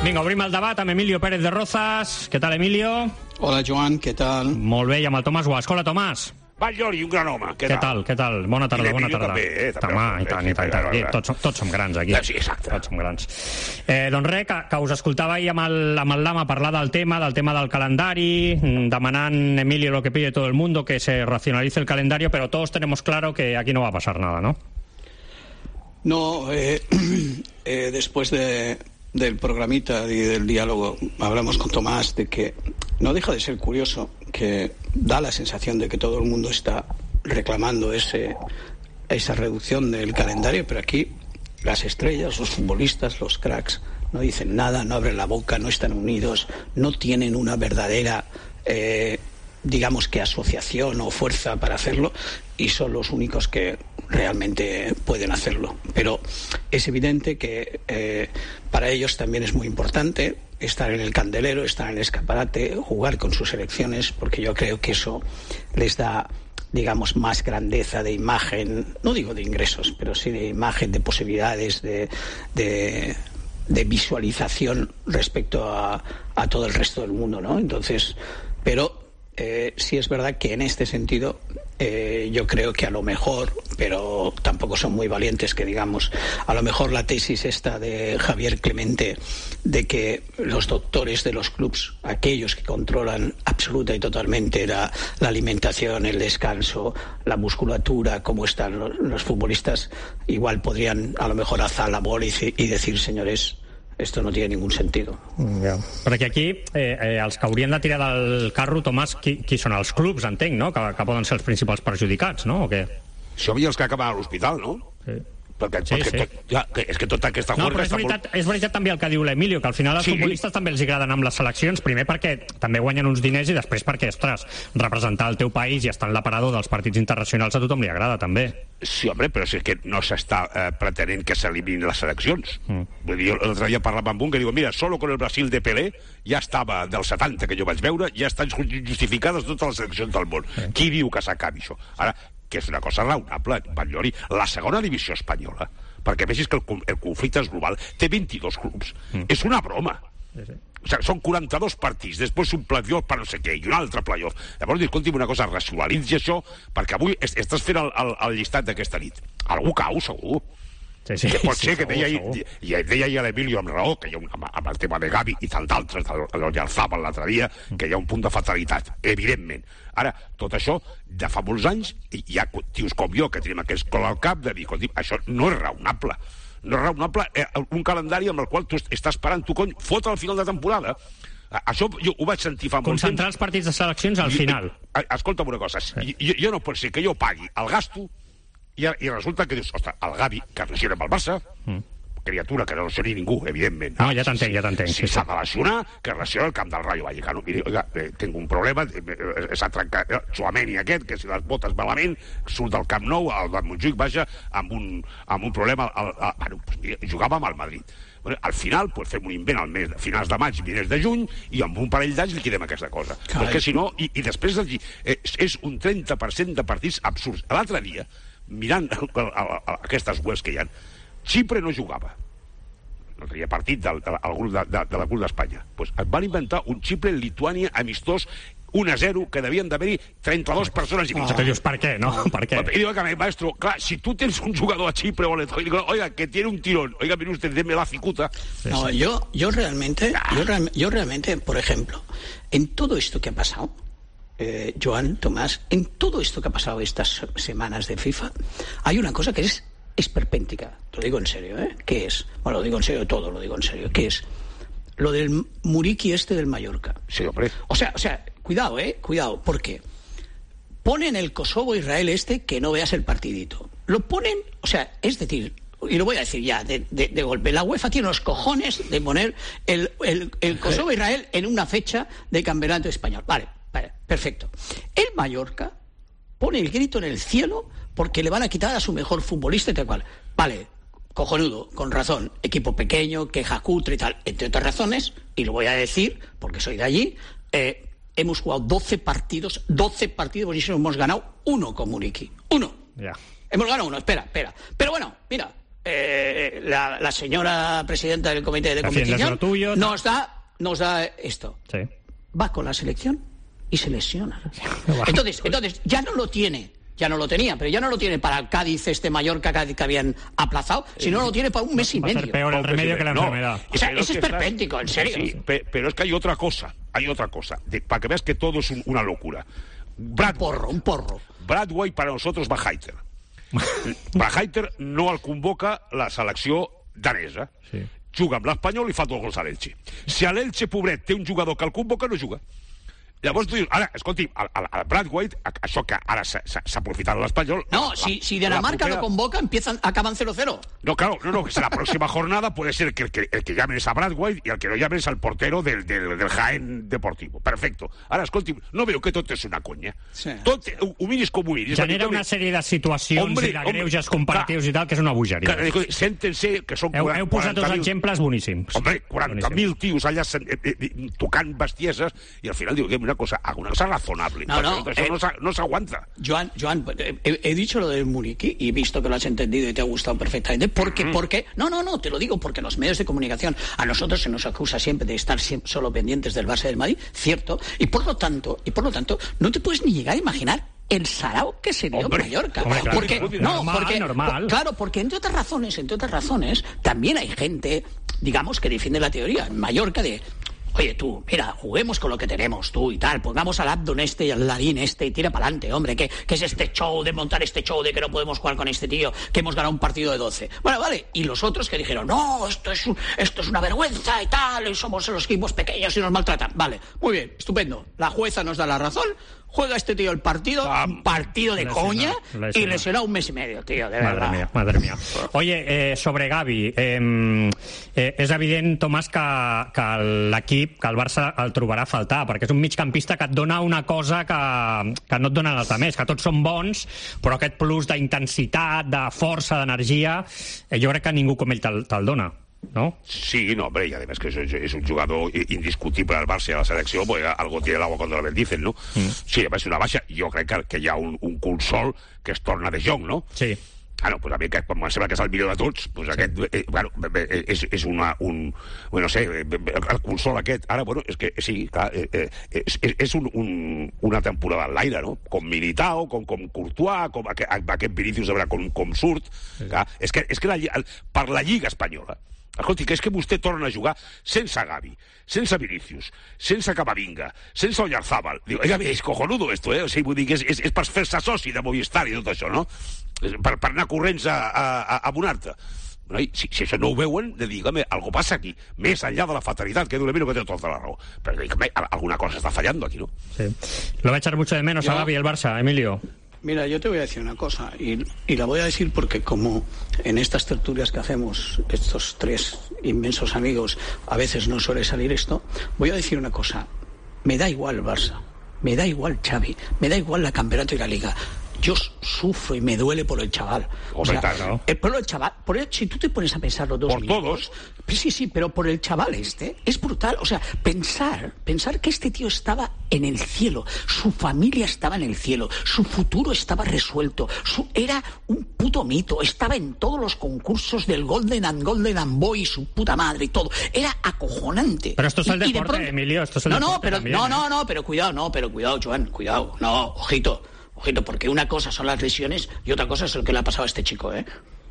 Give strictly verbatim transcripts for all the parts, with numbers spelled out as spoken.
Vinga, obrim el debat amb Emilio Pérez de Rozas. Què tal, Emilio? Hola, Joan, què tal? Molt bé, i amb el Tomàs Guasco. Hola, Tomàs. Batllori, un gran home. Què, què tal? Què tal? Bona tarda, bona tarda. També, eh? També, i tant, i tant, i tant. Aquí, tots, tots som grans, aquí. Sí, exacte. Tots som grans. Eh, doncs res, que, que us escoltava ahir amb el, amb el Lama parlar del tema, del tema del calendari, demanant, Emilio, lo que pide todo el mundo, que se racionalice el calendario, pero todos tenemos claro que aquí no va a pasar nada, ¿no? No, eh, eh, después de... del programita y del diálogo hablamos con Tomás de que no deja de ser curioso, que da la sensación de que todo el mundo está reclamando ese, esa reducción del calendario, pero aquí las estrellas, los futbolistas, los cracks no dicen nada, no abren la boca, no están unidos, no tienen una verdadera eh, digamos que asociación o fuerza para hacerlo, y son los únicos que realmente pueden hacerlo. Pero es evidente que eh, para ellos también es muy importante estar en el candelero, estar en el escaparate, jugar con sus selecciones, porque yo creo que eso les da, digamos, más grandeza de imagen, no digo de ingresos, pero sí de imagen, de posibilidades, de, de, de visualización respecto a, a todo el resto del mundo, ¿no? Entonces, pero Eh, sí es verdad que en este sentido eh, yo creo que a lo mejor, pero tampoco son muy valientes que digamos, a lo mejor la tesis esta de Javier Clemente de que los doctores de los clubs, aquellos que controlan absoluta y totalmente la, la alimentación, el descanso, la musculatura, cómo están los, los futbolistas, igual podrían a lo mejor alzar la bola y, y decir, señores, esto no tiene ningún sentido. Ja. Perquè aquí eh, eh, els que haurien de tirar del carro, Tomàs, qui, qui són els clubs, entenc, no? Que, que poden ser els principals perjudicats, no? O què? Això havia els que acaben a l'hospital, no? Sí. Perquè, Sí, perquè sí. tot, ja, que és que tota aquesta No, juerga però és està veritat, molt... és veritat també el que diu l'Emilio, que al final als Sí. futbolistes també els agraden amb les seleccions, primer perquè també guanyen uns diners i després perquè, ostres, representar el teu país i estar en l'aparador dels partits internacionals a tothom li agrada, també. Sí, home, però si és que no s'està eh, pretenent que s'eliminin les seleccions. Mm. Vull dir, l'altre dia parlava amb un que diu, mira, solo con el Brasil de Pelé ja estava, del setanta que jo vaig veure, ja estan justificades totes les seleccions del món. Mm. Qui diu que s'acabi això? Ara, que és una cosa raonable, Batllori, la segona divisió espanyola, perquè vegis que el, el conflicte és global, té vint-i-dos clubs. Mm. És una broma. Sí, sí. O sigui, són quaranta-dos partits, després un playoff per no sé què, i un altre playoff. Llavors, escolti'm una cosa, racionalitzi això, perquè avui est estàs fent el, el, el llistat d'aquesta nit. Algú cau, segur. Sí, sí, que pot sí, ser que segur, deia, segur. i, i deia ja l'Emilio amb raó, que hi ha un, amb, amb el tema de Gavi i tant d'altres, el Llanzaba l'altre dia, que hi ha un punt de fatalitat, evidentment. Ara, tot això, de fa molts anys, hi ha tios com jo, que tenim aquest col al cap, de dir, escolti, això no és raonable. No és raonable eh, un calendari amb el qual tu estàs esperant, tu, cony, fotre al final de temporada. Això jo ho vaig sentir fa molt temps. Concentrar els partits de seleccions al final. I, i, escolta'm una cosa, sí. jo, jo no pot ser que jo pagui el gasto i, i resulta que dius, ostres, el Gavi, que es lesiona amb el Barça, mm. criatura que no lesioni ningú, evidentment. No, ja t'entenc, ja t'entenc. Si s'ha de lesionar, que es lesiona el camp del Rayo Vallecano. Miri, oiga, eh, tinc un problema, eh, s'ha trencat eh, Tchouaméni aquest, que si les botes malament, surt del Camp Nou, el de Montjuïc, vaja, amb un, amb un problema... Al, al, al, bueno, pues, mira, jugava amb el Madrid. Bueno, al final, pues, fem un invent al mes, finals de maig, finals de juny, i amb un parell d'anys liquidem aquesta cosa. Carai. Perquè si no, i, i després eh, és, és un trenta per cent de partits absurds. L'altre dia, mirant a, a, a aquestes webs que hi ha, Xipre no jugava. No tenia partit del, del, del, de, de, de la Cruz d'Espanya. Pues et van inventar un Xipre-Lituània amistós un a zero, que devien d'haver-hi trenta-dues persones i mitja. Oh, dius, per què, no? Per què? I diu, oiga, maestro, clar, si tu tens un jugador a Chipre o a Letonia, oiga, que tiene un tirón, oiga, mire usted, deme la cicuta. No, yo, yo realmente, yo, yo realmente, por ejemplo, en todo esto que ha pasado, eh, Joan, Tomás, en todo esto que ha pasado estas semanas de FIFA, hay una cosa que es esperpéntica, te lo digo en serio, ¿eh? ¿Qué es? Bueno, lo digo en serio todo, lo digo en serio. ¿Qué es? Lo del Muriqui este del Mallorca. Sí, hombre. O sea, o sea, cuidado, ¿eh? Cuidado, porque ponen el Kosovo-Israel este que no veas el partidito. Lo ponen, o sea, es decir, y lo voy a decir ya de, de, de golpe, la UEFA tiene los cojones de poner el, el, el Kosovo-Israel en una fecha de campeonato español. Vale, vale, perfecto. El Mallorca pone el grito en el cielo porque le van a quitar a su mejor futbolista y tal cual. Vale, cojonudo, con razón, equipo pequeño, queja cutre y tal, entre otras razones, y lo voy a decir porque soy de allí, eh, hemos jugado doce partidos, doce partidos y hemos ganado uno con Muriqui. Uno. Yeah. Hemos ganado uno, espera, espera. Pero bueno, mira, eh, la, la, la señora presidenta del comité de competición tuyo, nos da, nos da esto. Sí. Va con la selección y se lesiona. Entonces, entonces ya no lo tiene. Ya no lo tenía, pero ya no lo tiene para el Cádiz, este Mallorca Cádiz que habían aplazado, sino lo tiene para un mes y medio. Va a ser peor el remedio que la no, enfermedad. O sea, es esperpéntico, en serio. Sí, pe, pero es que hay otra cosa, hay otra cosa, de, para que veas que todo es un, una locura. Brad un porro, un porro. Brad White para nosotros va Haiter. Va Haiter no el convoca la selecció danesa. Sí. Juga amb l'Espanyol i fa dos gols a l'Elche. Si a l'Elche, pobret, té un jugador que el convoca, no juga. Llavors tu dius, ara, escolti, el, el Brad White, això que ara s'ha aprofitat l'Espanyol... No, la, si, si Dinamarca propera... lo convoca, empiezan, acaban cero cero. No, claro, no, no, que la próxima jornada puede ser que el, que el que llamen es a Brad White y el que no llamen es al portero del, del, del Jaén Deportivo. Perfecto. Ara, escolti, no veu que tot és una conya. Sí. Tot, ho miris com ho miris. Genera una sèrie de situacions hombre, i de greuges comparatius i tal, que és una bogeria. Sèntense que són... Heu, heu posat dos exemples boníssims. Hombre, quaranta mil tios allà eh, eh, tocant bestieses i al final diu, una cosa, alguna cosa razonable. No, no, eso eh, no se aguanta. Joan, Joan he, he dicho lo del Muniqui y he visto que lo has entendido y te ha gustado perfectamente. Porque, mm. porque, no, no, no, te lo digo porque los medios de comunicación, a nosotros se nos acusa siempre de estar siempre solo pendientes del Barça del Madrid, cierto, y por lo tanto, y por lo tanto, no te puedes ni llegar a imaginar el sarao que se dio en Mallorca. Hombre, claro, porque, no, normal, porque, normal. Claro, porque entre otras razones, entre otras razones, también hay gente, digamos, que defiende la teoría en Mallorca de... Oye, tú, mira, juguemos con lo que tenemos, tú y tal, pongamos al Abdon este y al Larín este y tira para adelante, hombre, ¿qué, ¿qué es este show de montar este show de que no podemos jugar con este tío, que hemos ganado un partido de doce? Bueno, vale, y los otros que dijeron, no, esto es, un, esto es una vergüenza y tal, y somos los equipos pequeños y nos maltratan. Vale, muy bien, estupendo, la jueza nos da la razón, juega este tío el partido, ah, un partido de lesionado, coña, lesionado. Y lesionado un mes y medio, tío, de madre verdad. Mía, madre mía. Oye, eh, sobre Gavi, eh, eh, és evident, Tomàs, que, que l'equip, que el Barça el trobarà a faltar, perquè és un migcampista que et dona una cosa que, que no et dona l'altre més, que tots són bons, però aquest plus d'intensitat, de força, d'energia, eh, jo crec que ningú com ell te'l te dona. ¿No? Sí, no, hombre, y además que es, es un jugador indiscutible al Barça y a la selección, pues algo tiene el agua cuando la bendicen, ¿no? Mm. Sí, además es una baixa. Jo crec que, que hi ha un, un consol que es torna de Jong, no? Sí. Ah, no, pues a mi que em sembla que és el millor de tots, pues aquest, eh, bueno, és, és una, un, bueno, no sé, el consol aquest, ara, bueno, és que sí, clar, eh, és, és un, un, una temporada en l'aire, no? Com Militao, com, com Courtois, com aquest, aquest Vinícius, a veure com, com surt, sí. Clar, és que, és que la, per la Lliga Espanyola, escolti, que és que vostè torna a jugar sense Gavi, sense Vinícius, sense Camavinga, sense Oyarzábal. Diu, oiga, és cojonudo esto, eh? O sigui, vull dir que és, és, és per fer-se soci de Movistar i tot això, no? Per, per anar corrents a, a, a abonar-te. No, si, si això no ho veuen, de dir, home, algo passa aquí, més enllà de la fatalitat, que Dulemino que té tota la raó. Però home, alguna cosa està fallando aquí, ¿no? Sí. Lo va a echar mucho de menos a Gavi el Barça, Emilio. Mira, yo te voy a decir una cosa, y, y la voy a decir porque como en estas tertulias que hacemos, estos tres inmensos amigos, a veces no suele salir esto, voy a decir una cosa, me da igual el Barça, me da igual Xavi, me da igual la campeonato y la liga. Yo sufro y me duele por el chaval. O sea, ¿no? el, por el chaval, por el, si tú te pones a pensar los dos por minutos, todos. Sí, sí, pero por el chaval este es brutal. O sea, pensar, pensar que este tío estaba en el cielo, su familia estaba en el cielo, su futuro estaba resuelto, su, era un puto mito, estaba en todos los concursos del Golden and Golden and Boy, su puta madre y todo. Era acojonante. Pero esto es el y, deporte, y de pronto, Emilio, esto es el no, deporte no, pero también, no, ¿eh? no, no, pero cuidado, no, pero cuidado, Joan, cuidado, no, ojito. Ojito, porque una cosa son las lesiones y otra cosa es lo que le ha pasado a este chico, ¿eh?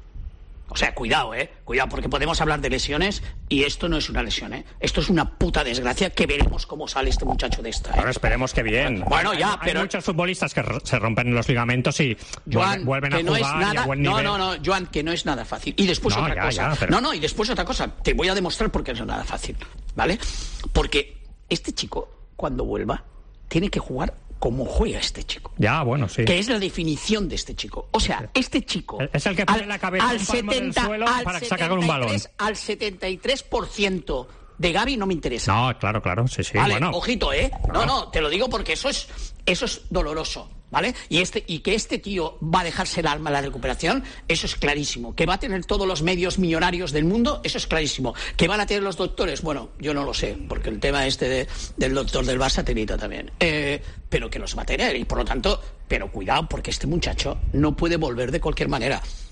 O sea, cuidado, ¿eh? Cuidado, porque podemos hablar de lesiones y esto no es una lesión, ¿eh? Esto es una puta desgracia que veremos cómo sale este muchacho de esta, ¿eh? Ahora esperemos que bien. Bueno, ya, hay, pero... Hay muchos futbolistas que se rompen los ligamentos y Joan, vuelven que a no jugar es nada... y a buen no, nivel. no, no, Joan, que no es nada fácil. Y después no, otra ya, cosa. Ya, pero... No, no, y después otra cosa. Te voy a demostrar por qué no es nada fácil, ¿vale? Porque este chico, cuando vuelva, tiene que jugar como juega este chico. Ya, bueno, sí. Que es la definición de este chico. O sea, este chico... Es el que pone al, la cabeza al en palmo setenta, del suelo al para sacar un balón. Al setenta y tres por ciento de Gavi no me interesa. No, claro, claro, sí, sí. Vale, bueno. ojito, ¿eh? No, no, te lo digo porque eso es, eso es doloroso, ¿vale? Y, este, y que este tío va a dejarse el alma en la recuperación, eso es clarísimo. Que va a tener todos los medios millonarios del mundo, eso es clarísimo. Que van a tener los doctores, bueno, yo no lo sé, porque el tema este de, del doctor del Barça te evita también. Eh, pero que los va a tener, y por lo tanto, pero cuidado, porque este muchacho no puede volver de cualquier manera.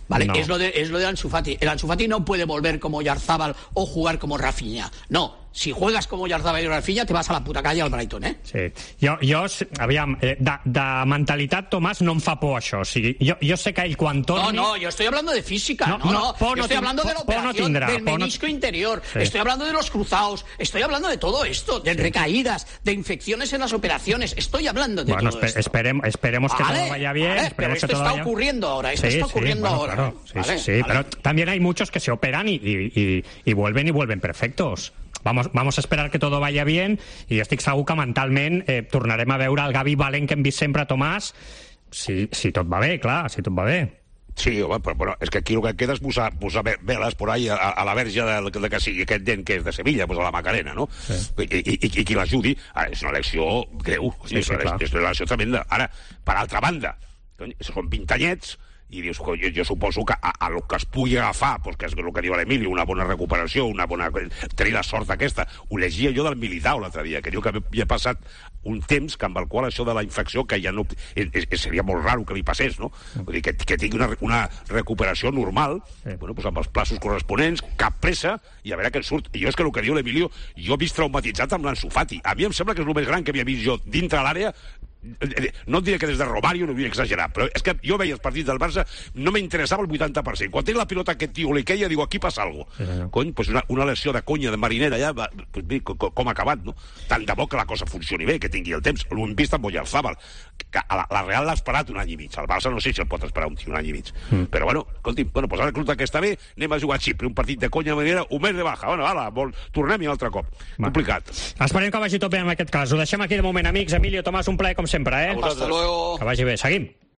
¿Vale? No. Es lo de, es lo de Ansu Fati. El Ansu Fati no puede volver como Oyarzabal o jugar como Rafinha. No. Si juegas como Oyarzabal i Rafinha, te vas a la puta calle al Brighton, eh? Sí. Jo, jo aviam, eh, de, de mentalitat, Tomàs, no em fa por això. O sigui, jo, jo sé que ell quan torni... No, no, yo estoy hablando de física. No, No, no, no. por Yo no estoy tin- hablando de la por- por no operación tindrà, del por no- menisco interior. Sí. Estoy hablando de los cruzados. Estoy hablando de todo esto. De recaídas, de infecciones en las operaciones. Estoy hablando de Bueno, todo espe- esto. esperem, esperemos que Vale, todo vaya bien. vale, esperemos pero que esto todo está vaya... ocurriendo ahora. Esto Sí, está sí, ocurriendo bueno, ahora. claro. Sí, Vale, sí, sí, vale. pero también hay muchos que se operan y, y, y, y vuelven y vuelven perfectos. Vamos, vamos a esperar que todo vaya bien i jo estic segur que mentalment eh, tornarem a veure el Gavi valent que hem vist sempre, Tomàs, si, si tot va bé, clar, si tot va bé. Sí, home, però, però és que aquí el que queda és posar, posar ve- veles por ahí a, a la verge de, de que sigui aquest dent que és de Sevilla, pues a la Macarena, no? Sí. I, i, i, i qui l'ajudi, ara, és una elecció greu, Sí, és, sí, una, clar. és una elecció tremenda. Ara, per altra banda, cony, són vint anyets, i dius, jo, jo suposo que a, a el que es pugui agafar, pues, que és el que diu l'Emili, una bona recuperació, una bona... tenir la sort aquesta. Ho llegia jo del Militao l'altre dia, que diu que havia passat un temps que amb el qual això de la infecció, que ja no... És, és, seria molt raro que li passés, no? Vull dir, que, que tingui una, una recuperació normal, Sí. bueno, pues amb els plaços corresponents, cap pressa, i a veure què en surt. I jo és que el que diu l'Emilio, jo he vist traumatitzat amb l'Ansu Fati. A mi em sembla que és el més gran que havia vist jo dintre l'àrea. No et diré que des de Romario no vull exagerar, però és que jo veia els partits del Barça, no m'interessava el vuitanta per cent. Quan tenia la pilota aquest tio li queia, digo, aquí passa alguna cosa. Sí, senyor. Cony, pues una, una lesió de conya de marinera ja, va, pues, mira, com, com ha acabat, no? Tant de bo que la cosa funcioni bé, que tingui el temps. L'ho hem vist amb Oyarzabal, que a la, la Real l'ha esperat un any i mig. El Barça no sé si el pot esperar un, un any i mig. Mm. Però bueno, escolti, bueno, pues ara que està bé, anem a jugar a Xipre, un partit de conya de marinera, un mes de baja. Bueno, ala, vol, tornem-hi un altre cop. Va. Complicat. Esperem que vagi tot bé en aquest cas. Ho deixem aquí de moment, amics. Emilio, Tomàs, un plaer com sempre, eh? Hasta luego. Que vagi bé. Seguim.